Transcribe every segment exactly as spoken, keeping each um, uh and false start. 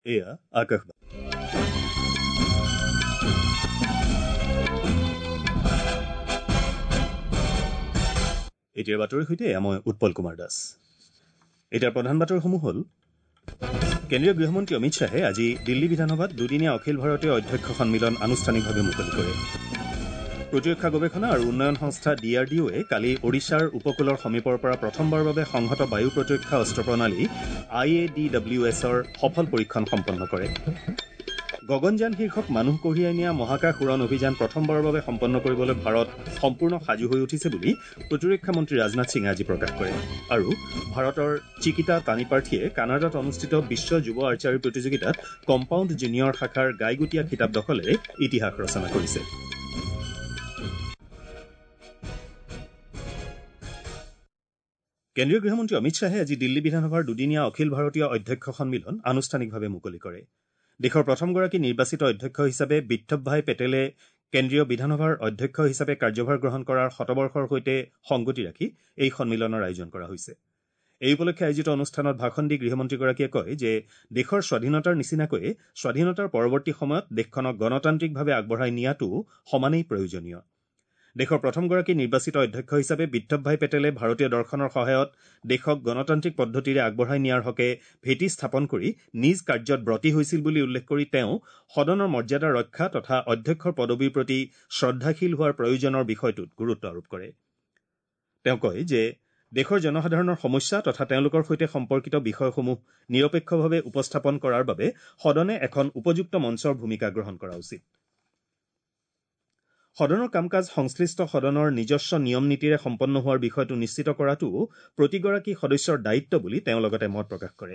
এয়া আকাশবাণী। এতিয়াৰ বাতৰিৰ সৈতে মই উৎপল কুমাৰ দাস। এতিয়াৰ প্ৰধান বাতৰিসমূহ হ'ল, কেন্দ্ৰীয় গৃহমন্ত্ৰী অমিত শ্বাহে আজি দিল্লী বিধানসভাত দুদিনীয়া অখিল ভাৰতীয় অধ্যক্ষ সন্মিলন আনুষ্ঠানিকভাৱে মুকলি কৰে। প্ৰতিৰক্ষা গৱেষণা আৰু উন্নয়ন সংস্থা ডি আৰ ডি অ'য়ে কালি ওড়িশাৰ উপকূলৰ সমীপৰ পৰা প্ৰথমবাৰৰ বাবে সংহত বায়ু প্ৰতিৰক্ষা অস্ত্ৰ প্ৰণালী আই এ ডি ডব্লিউ এছৰ সফল পৰীক্ষণ সম্পন্ন কৰে। গগনযান শীৰ্ষক মানুহ কঢ়িয়াই নিয়া মহাকাশ উৰণ অভিযান প্ৰথমবাৰৰ বাবে সম্পন্ন কৰিবলৈ ভাৰত সম্পূৰ্ণ সাজু হৈ উঠিছে বুলি প্ৰতিৰক্ষা মন্ত্ৰী ৰাজনাথ সিঙে আজি প্ৰকাশ কৰে। আৰু ভাৰতৰ চিকিতা তানিপাৰ্থীয়ে কানাডাত অনুষ্ঠিত বিশ্ব যুৱ আৰ্চাৰী প্ৰতিযোগিতাত কম্পাউণ্ড জুনিয়ৰ শাখাৰ গাইগুটীয়া খিতাপ দখলেৰে ইতিহাস ৰচনা কৰিছে। কেন্দ্ৰীয় গৃহমন্ত্ৰী অমিত শ্বাহে আজি দিল্লী বিধানসভাৰ দুদিনীয়া অখিল ভাৰতীয় অধ্যক্ষ সন্মিলন আনুষ্ঠানিকভাৱে মুকলি কৰে। দেশৰ প্ৰথমগৰাকী নিৰ্বাচিত অধ্যক্ষ হিচাপে বিত্তভাই পেটেলে কেন্দ্ৰীয় বিধানসভাৰ অধ্যক্ষ হিচাপে কাৰ্যভাৰ গ্ৰহণ কৰাৰ শতবৰ্ষৰ সৈতে সংগতি ৰাখি এই সন্মিলনৰ আয়োজন কৰা হৈছে। এই উপলক্ষে আয়োজিত অনুষ্ঠানত ভাষণ দি গৃহমন্ত্ৰীগৰাকীয়ে কয় যে দেশৰ স্বাধীনতাৰ নিচিনাকৈয়ে স্বাধীনতাৰ পৰৱৰ্তী সময়ত দেশখনক গণতান্ত্ৰিকভাৱে আগবঢ়াই নিয়াটো সমানেই প্ৰয়োজনীয়। দেশৰ প্ৰথমগৰাকী নিৰ্বাচিত অধ্যক্ষ হিচাপে বিত্তভাই পেটেলে ভাৰতীয় দৰ্শনৰ সহায়ত দেশক গণতান্ত্ৰিক পদ্ধতিৰে আগবঢ়াই নিয়াৰ হকে ভেটি স্থাপন কৰি নিজ কাৰ্যত ব্ৰতী হৈছিল বুলি উল্লেখ কৰি তেওঁ সদনৰ মৰ্যাদা ৰক্ষা তথা অধ্যক্ষৰ পদবীৰ প্ৰতি শ্ৰদ্ধাশীল হোৱাৰ প্ৰয়োজনৰ বিষয়টোত গুৰুত্ব আৰোপ কৰে। তেওঁ কয় যে দেশৰ জনসাধাৰণৰ সমস্যা তথা তেওঁলোকৰ সৈতে সম্পৰ্কিত বিষয়সমূহ নিৰপেক্ষভাৱে উপস্থাপন কৰাৰ বাবে সদনে এখন উপযুক্ত মঞ্চৰ ভূমিকা গ্ৰহণ কৰা উচিত। সদনৰ কাম কাজ সংশ্লিষ্ট সদনৰ নিজস্ব নিয়ম নীতিৰে সম্পন্ন হোৱাৰ বিষয়টো নিশ্চিত কৰাটোও প্ৰতিগৰাকী সদস্যৰ দায়িত্ব বুলি তেওঁ লগতে মত প্ৰকাশ কৰে।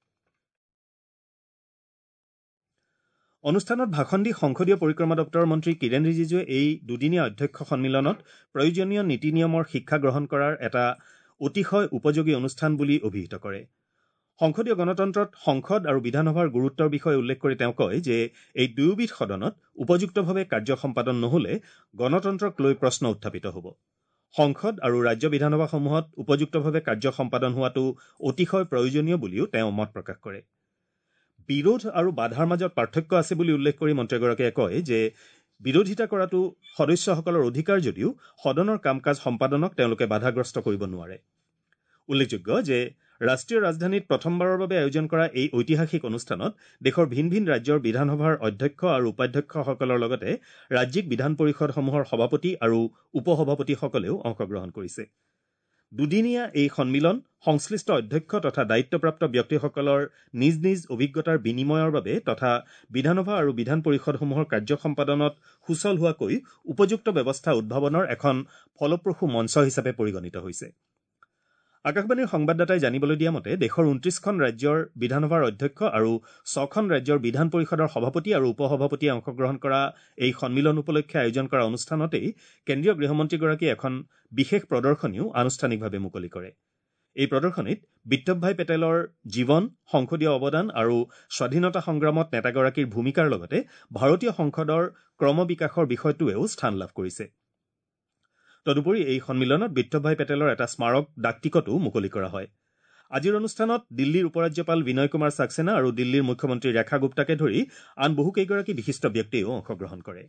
অনুষ্ঠানত ভাষণ দি সংসদীয় পৰিক্ৰমা দপ্তৰৰ মন্ত্ৰী কিৰেণ ৰিজিজুৱে এই দুদিনীয়া অধ্যক্ষ সন্মিলনত প্ৰয়োজনীয় নীতি নিয়মৰ শিক্ষা গ্ৰহণ কৰাৰ এটা অতিশয় উপযোগী অনুষ্ঠান বুলি অভিহিত কৰে। সংসদীয় গণতন্ত্ৰত সংসদ আৰু বিধানসভাৰ গুৰুত্বৰ বিষয়ে উল্লেখ কৰি তেওঁ কয় যে এই দুয়োবিধ সদনত উপযুক্তভাৱে কাৰ্য সম্পাদন নহলে গণতন্ত্ৰক লৈ প্ৰশ্ন উত্থাপিত হ'ব। সংসদ আৰু ৰাজ্য বিধানসভাসমূহত উপযুক্তভাৱে কাৰ্য সম্পাদন হোৱাটো অতিশয় প্ৰয়োজনীয় বুলিও তেওঁ মত প্ৰকাশ কৰে। বিৰোধ আৰু বাধাৰ মাজত পাৰ্থক্য আছে বুলি উল্লেখ কৰি মন্ত্ৰীগৰাকীয়ে কয় যে বিৰোধিতা কৰাটো সদস্যসকলৰ অধিকাৰ যদিও সদনৰ কাম কাজ সম্পাদনক তেওঁলোকে বাধাগ্ৰস্ত কৰিব নোৱাৰে। উল্লেখযোগ্য যে ৰাষ্ট্ৰীয় ৰাজধানীত প্ৰথমবাৰৰ বাবে আয়োজন কৰা এই ঐতিহাসিক অনুষ্ঠানত দেশৰ ভিন ভিন ৰাজ্যৰ বিধানসভাৰ অধ্যক্ষ আৰু উপাধ্যক্ষসকলৰ লগতে ৰাজ্যিক বিধান পৰিষদসমূহৰ সভাপতি আৰু উপসভাপতিসকলেও অংশগ্ৰহণ কৰিছে। দুদিনীয়া এই সন্মিলন সংশ্লিষ্ট অধ্যক্ষ তথা দায়িত্বপ্ৰাপ্ত ব্যক্তিসকলৰ নিজ নিজ অভিজ্ঞতাৰ বিনিময়ৰ বাবে তথা বিধানসভা আৰু বিধান পৰিষদসমূহৰ কাৰ্য সম্পাদনত সুচল হোৱাকৈ উপযুক্ত ব্যৱস্থা উদ্ভাৱনৰ এখন ফলপ্ৰসূ মঞ্চ হিচাপে পৰিগণিত হৈছে। আকাশবাণীৰ সংবাদদাতাই জানিবলৈ দিয়া মতে দেশৰ ঊনত্ৰিশখন ৰাজ্যৰ বিধানসভাৰ অধ্যক্ষ আৰু ছখন ৰাজ্যৰ বিধান পৰিষদৰ সভাপতি আৰু উপসভাপতিয়ে অংশগ্ৰহণ কৰা এই সন্মিলন উপলক্ষে আয়োজন কৰা অনুষ্ঠানতেই কেন্দ্ৰীয় গৃহমন্ত্ৰীগৰাকীয়ে এখন বিশেষ প্ৰদৰ্শনীও আনুষ্ঠানিকভাৱে মুকলি কৰে। এই প্ৰদৰ্শনীত বিত্তভাই পেটেলৰ জীৱন, সংসদীয় অৱদান আৰু স্বাধীনতা সংগ্ৰামত নেতাগৰাকীৰ ভূমিকাৰ লগতে ভাৰতীয় সংসদৰ ক্ৰমবিকাশৰ বিষয়টোৱেও স্থান লাভ কৰিছে। তদুপৰি এই সন্মিলনত বিত্তভাই পেটেলৰ এটা স্মাৰক ডাকটিকটো মুকলি কৰা হয়। আজিৰ অনুষ্ঠানত দিল্লীৰ উপ ৰাজ্যপাল বিনয় কুমাৰ ছাক্সেনা আৰু দিল্লীৰ মুখ্যমন্ত্ৰী ৰেখা গুপ্তাকে ধৰি আন বহুকেইগৰাকী বিশিষ্ট ব্যক্তিয়েও অংশগ্ৰহণ কৰে।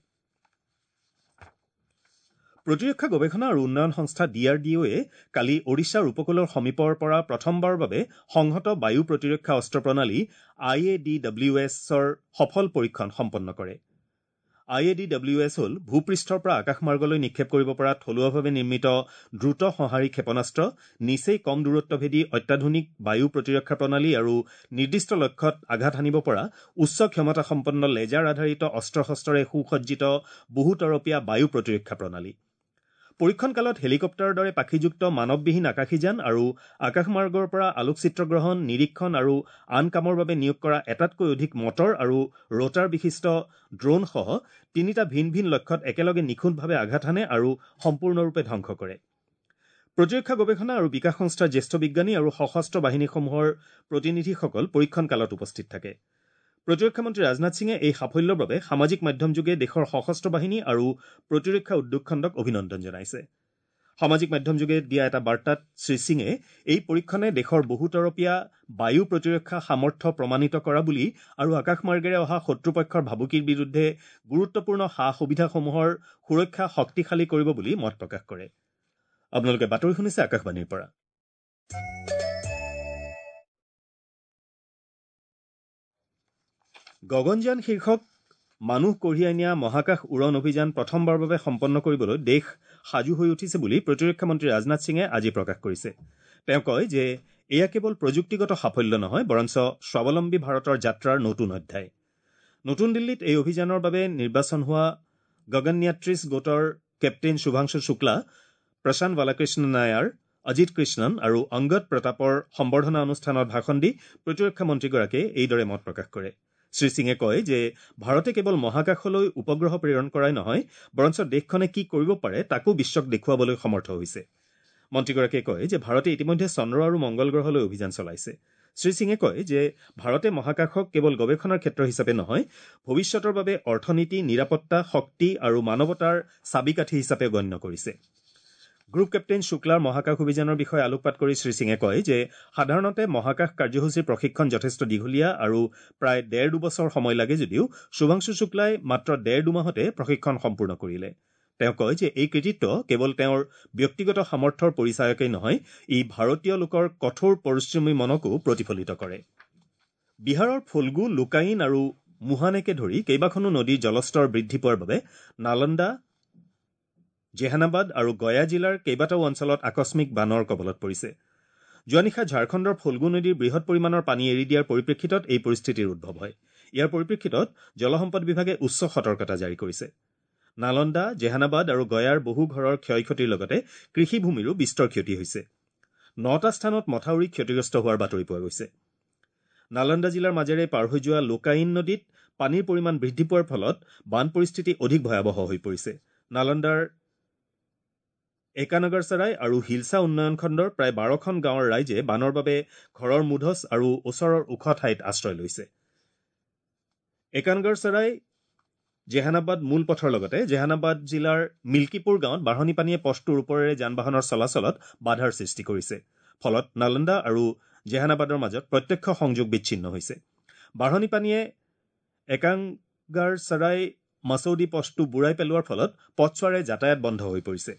প্ৰতিৰক্ষা গৱেষণা আৰু উন্নয়ন সংস্থা ডি আৰ ডি অ'য়ে কালি ওড়িশাৰ উপকূলৰ সমীপৰ পৰা প্ৰথমবাৰৰ বাবে সংহত বায়ু প্ৰতিৰক্ষা অস্ত্ৰ প্ৰণালী আই এ ডি ডব্লিউ এছৰ সফল পৰীক্ষণ সম্পন্ন কৰে। I A D W S হ'ল ভূপৃষ্ঠৰ পৰা আকাশমাৰ্গলৈ নিক্ষেপ কৰিব পৰা থলুৱাভাৱে নিৰ্মিত দ্ৰুত সঁহাৰি ক্ষেপণাস্ত্ৰ, নিচেই কম দূৰত্বভেদী অত্যাধুনিক বায়ু প্ৰতিৰক্ষা প্ৰণালী আৰু নিৰ্দিষ্ট লক্ষ্যত আঘাত হানিব পৰা উচ্চ ক্ষমতাসম্পন্ন লেজাৰ আধাৰিত অস্ত্ৰ শস্ত্ৰৰে সুসজ্জিত বহুতৰপীয়া বায়ু প্ৰতিৰক্ষা প্ৰণালী। পৰীক্ষণ কালত হেলিকপ্টাৰৰ দৰে পাখিযুক্ত মানৱবিহীন আকাশীযান আৰু আকাশমাৰ্গৰ পৰা আলোকচিত্ৰগ্ৰহণ, নিৰীক্ষণ আৰু আন কামৰ বাবে নিয়োগ কৰা এটাতকৈ অধিক মটৰ আৰু ৰোটাৰ বিশিষ্ট ড্ৰোনসহ তিনিটা ভিন ভিন লক্ষ্যত একেলগে নিখুঁতভাৱে আঘাত হানে আৰু সম্পূৰ্ণৰূপে ধ্বংস কৰে। প্ৰতিৰক্ষা গৱেষণা আৰু বিকাশ সংস্থাৰ জ্যেষ্ঠ বিজ্ঞানী আৰু সশস্ত্ৰ বাহিনীসমূহৰ প্ৰতিনিধিসকল পৰীক্ষণ কালত উপস্থিত থাকে। প্ৰতিৰক্ষা মন্ত্ৰী ৰাজনাথ সিঙে এই সাফল্যৰ বাবে সামাজিক মাধ্যমযোগে দেশৰ সশস্ত্ৰ বাহিনী আৰু প্ৰতিৰক্ষা উদ্যোগ খণ্ডক অভিনন্দন জনাইছে। সামাজিক মাধ্যমযোগে দিয়া এটা বাৰ্তাত শ্ৰীসিঙে এই পৰীক্ষণে দেশৰ বহুতৰপীয়া বায়ু প্ৰতিৰক্ষা সামৰ্থ্য প্ৰমাণিত কৰা বুলি আৰু আকাশমাৰ্গেৰে অহা শত্ৰুপক্ষৰ ভাবুকিৰ বিৰুদ্ধে গুৰুত্বপূৰ্ণ সা সুবিধাসমূহৰ সুৰক্ষা শক্তিশালী কৰিব বুলি মত প্ৰকাশ কৰে। আপোনালোকে বাতৰি শুনিছে আকাশবাণীৰ পৰা। গগনযান শীৰ্ষক মানুহ কঢ়িয়াই নিয়া মহাকাশ উৰণ অভিযান প্ৰথমবাৰৰ বাবে সম্পন্ন কৰিবলৈ দেশ সাজু হৈ উঠিছে বুলি প্ৰতিৰক্ষা মন্ত্ৰী ৰাজনাথ সিঙে আজি প্ৰকাশ কৰিছে। তেওঁ কয় যে এয়া কেৱল প্ৰযুক্তিগত সাফল্য নহয়, বৰঞ্চ স্বাৱলম্বী ভাৰতৰ যাত্ৰাৰ নতুন অধ্যায়। নতুন দিল্লীত এই অভিযানৰ বাবে নিৰ্বাচন হোৱা গগনয়াত্ৰীছ গোটৰ কেপ্টেইন শুভাংশু শুক্লা, প্ৰশান্ত বালাকৃষ্ণ নায়াৰ, অজিত কৃষ্ণন আৰু অংগদ প্ৰতাপৰ সম্বৰ্ধনা অনুষ্ঠানত ভাষণ দি প্ৰতিৰক্ষা মন্ত্ৰীগৰাকীয়ে এইদৰে মত প্ৰকাশ কৰে। শ্ৰীসিঙে কয় যে ভাৰতে কেৱল মহাকাশলৈ উপগ্ৰহ প্ৰেৰণ কৰাই নহয়, বৰঞ্চ দেশখনে কি কৰিব পাৰে তাকো বিশ্বক দেখুৱাবলৈ সমৰ্থ হৈছে। মন্ত্ৰীগৰাকীয়ে কয় যে ভাৰতে ইতিমধ্যে চন্দ্ৰ আৰু মংগল গ্ৰহলৈ অভিযান চলাইছে। শ্ৰীসিঙে কয় যে ভাৰতে মহাকাশক কেৱল গৱেষণাৰ ক্ষেত্ৰ হিচাপে নহয়, ভৱিষ্যতৰ বাবে অৰ্থনীতি, নিৰাপত্তা, শক্তি আৰু মানৱতাৰ চাবিকাঠি হিচাপে গণ্য কৰিছে। গ্ৰুপ কেপ্টেইন শুক্লাৰ মহাকাশ অভিযানৰ বিষয়ে আলোকপাত কৰি শ্ৰীসিঙে কয় যে সাধাৰণতে মহাকাশ কাৰ্যসূচীৰ প্ৰশিক্ষণ যথেষ্ট দীঘলীয়া আৰু প্ৰায় ডেৰ দুবছৰ সময় লাগে যদিও শুভাংশু শুক্লাই মাত্ৰ ডেৰ দুমাহতে প্ৰশিক্ষণ সম্পূৰ্ণ কৰিলে। তেওঁ কয় যে এই কৃতিত্ব কেৱল তেওঁৰ ব্যক্তিগত সামৰ্থ্যৰ পৰিচায়কেই নহয়, ই ভাৰতীয় লোকৰ কঠোৰ পৰিশ্ৰমী মনকো প্ৰতিফলিত কৰে। বিহাৰৰ ফল্গু, লুকাইন আৰু মুহানেকে ধৰি কেইবাখনো নদীৰ জলস্তৰ বৃদ্ধি পোৱাৰ বাবে নালন্দা, জেহানাবাদ আৰু গয়া জিলাৰ কেইবাটাও অঞ্চলত আকস্মিক বানৰ কবলত পৰিছে। যোৱা নিশা ঝাৰখণ্ডৰ ফল্গু নদীৰ বৃহৎ পৰিমাণৰ পানী এৰি দিয়াৰ পৰিপ্ৰেক্ষিতত এই পৰিস্থিতিৰ উদ্ভৱ হয়। ইয়াৰ পৰিপ্ৰেক্ষিতত জলসম্পদ বিভাগে উচ্চ সতৰ্কতা জাৰি কৰিছে। নালন্দা, জেহানাবাদ আৰু গয়াৰ বহু ঘৰৰ ক্ষয় ক্ষতিৰ লগতে কৃষিভূমিৰো বিস্তৰ ক্ষতি হৈছে। নটা স্থানত মথাউৰি ক্ষতিগ্ৰস্ত হোৱাৰ বাতৰি পোৱা গৈছে। নালন্দা জিলাৰ মাজেৰে পাৰ হৈ যোৱা লোকাইন নদীত পানীৰ পৰিমাণ বৃদ্ধি পোৱাৰ ফলত বান পৰিস্থিতি অধিক ভয়াৱহ হৈ পৰিছে। নালন্দাৰ একানগৰচৰাই আৰু হিলছা উন্নয়ন খণ্ডৰ প্ৰায় বাৰখন গাঁৱৰ ৰাইজে বানৰ বাবে ঘৰৰ মুধচ আৰু ওচৰৰ ওখ ঠাইত আশ্ৰয় লৈছে। একানগৰচৰাই জেহানাবাদ মূল পথৰ লগতে জেহানাবাদ জিলাৰ মিল্কীপুৰ গাঁৱত বাঢ়নী পানীয়ে পথটোৰ ওপৰেৰে যান বাহনৰ চলাচলত বাধাৰ সৃষ্টি কৰিছে। ফলত নালন্দা আৰু জেহানাবাদৰ মাজত প্ৰত্যক্ষ সংযোগ বিচ্ছিন্ন হৈছে। বাঢ়নী পানীয়ে একাংগাৰচৰাই মাছৌদি পথটো বুৰাই পেলোৱাৰ ফলত পথছোৱাৰে যাতায়াত বন্ধ হৈ পৰিছে।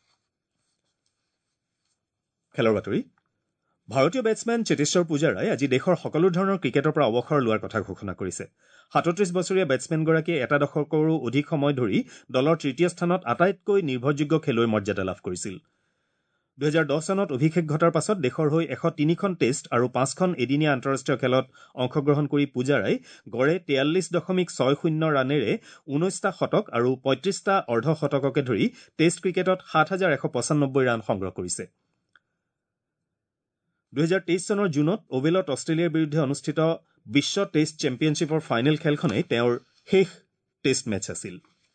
খেলৰ বাতৰি। ভাৰতীয় বেটছমেন চেতেশ্বৰ পূজাৰাই আজি দেশৰ সকলো ধৰণৰ ক্ৰিকেটৰ পৰা অৱসৰ লোৱাৰ কথা ঘোষণা কৰিছে। সাতত্ৰিশ বছৰীয়া বেটছমেনগৰাকীয়ে এটা দশকৰো অধিক সময় ধৰি দলৰ তৃতীয় স্থানত আটাইতকৈ নিৰ্ভৰযোগ্য খেলুৱৈৰ মৰ্যাদা লাভ কৰিছিল। দুহেজাৰ দহ চনত অভিষেক ঘটাৰ পাছত দেশৰ হৈ এশ তিনিখন টেষ্ট আৰু পাঁচখন এদিনীয়া আন্তঃৰাষ্ট্ৰীয় খেলত অংশগ্ৰহণ কৰি পূজাৰাই গড়ে তেয়াল্লিছ দশমিক ছয় শূন্য ৰানেৰে ঊনৈশটা শতক আৰু পঁয়ত্ৰিশটা অৰ্ধ শতককে ধৰি টেষ্ট ক্ৰিকেটত সাত হাজাৰ এশ পঁচানব্বৈ ৰান সংগ্ৰহ কৰিছে। দুহেজাৰ তেইছ চনৰ জুনত অভেলত অষ্ট্ৰেলিয়াৰ বিৰুদ্ধে অনুষ্ঠিত বিশ্ব টেষ্ট চেম্পিয়নশ্বিপৰ ফাইনেল খেলখনেই তেওঁৰ শেষ টেষ্ট মেচ আছিল।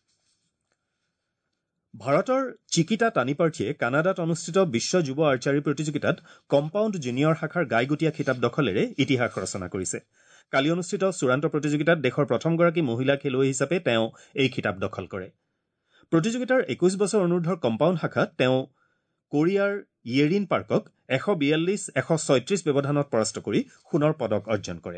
ভাৰতৰ চিকিতা তানিপাৰ্থীয়ে কানাডাত অনুষ্ঠিত বিশ্ব যুৱ আৰ্চাৰী প্ৰতিযোগিতাত কম্পাউণ্ড জুনিয়ৰ শাখাৰ গাইগুটীয়া খিতাপ দখলেৰে ইতিহাস ৰচনা কৰিছে। কালি অনুষ্ঠিত চূড়ান্ত প্ৰতিযোগিতাত দেশৰ প্ৰথমগৰাকী মহিলা খেলুৱৈ হিচাপে তেওঁ এই খিতাপ দখল কৰে। প্ৰতিযোগিতাৰ একৈশ বছৰ অনুৰ্ধৰ কম্পাউণ্ড শাখাত তেওঁ কোৰিয়াৰ য়েৰিন পাৰ্কক এশ বিয়াল্লিছ এশ ছয়ত্ৰিশ ব্যৱধানত পৰাস্ত কৰি সোণৰ পদক অৰ্জন কৰে।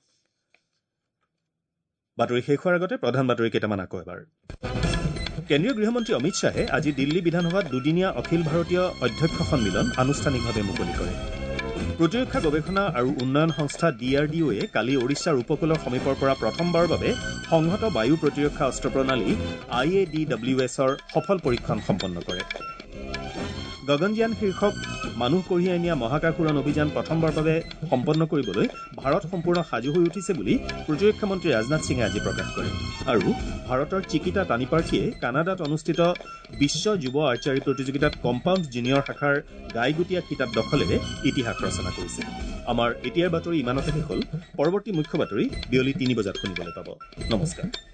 বাতৰি শেষ হোৱাৰ আগতে প্ৰধান বাতৰি কেইটামান আকৌ এবাৰ। কেন্দ্ৰীয় গৃহমন্ত্ৰী অমিত শ্বাহে আজি দিল্লী বিধানসভাত দুদিনীয়া অখিল ভাৰতীয় অধ্যক্ষ সন্মিলন আনুষ্ঠানিকভাৱে মুকলি কৰে। প্ৰতিৰক্ষা গৱেষণা আৰু উন্নয়ন সংস্থা ডি আৰ ডি অ'য়ে কালি ওড়িশাৰ উপকূলৰ সমীপৰ পৰা প্ৰথমবাৰৰ বাবে সংহত বায়ু প্ৰতিৰক্ষা অস্ত্ৰ প্ৰণালী আই এ ডি ডব্লিউ এছৰ সফল পৰীক্ষণ সম্পন্ন কৰে। গগনযান শীৰ্ষক মানুহ কঢ়িয়াই নিয়া মহাকাশ উৰণ অভিযান প্ৰথমবাৰৰ বাবে সম্পন্ন কৰিবলৈ ভাৰত সম্পূৰ্ণ সাজু হৈ উঠিছে বুলি প্ৰতিৰক্ষা মন্ত্ৰী ৰাজনাথ সিঙে আজি প্ৰকাশ কৰে। আৰু ভাৰতৰ চিকিতা তানিপাৰ্থীয়ে কানাডাত অনুষ্ঠিত বিশ্ব যুৱ আৰ্চাৰী প্ৰতিযোগিতাত কম্পাউণ্ড জুনিয়ৰ শাখাৰ গাইগুটীয়া খিতাপ দখলেৰে ইতিহাস ৰচনা কৰিছে। আমাৰ এতিয়াৰ বাতৰি ইমানতে শেষ হ'ল। পৰৱৰ্তী মুখ্য বাতৰি বিয়লি তিনি বজাত শুনিবলৈ পাব। নমস্কাৰ।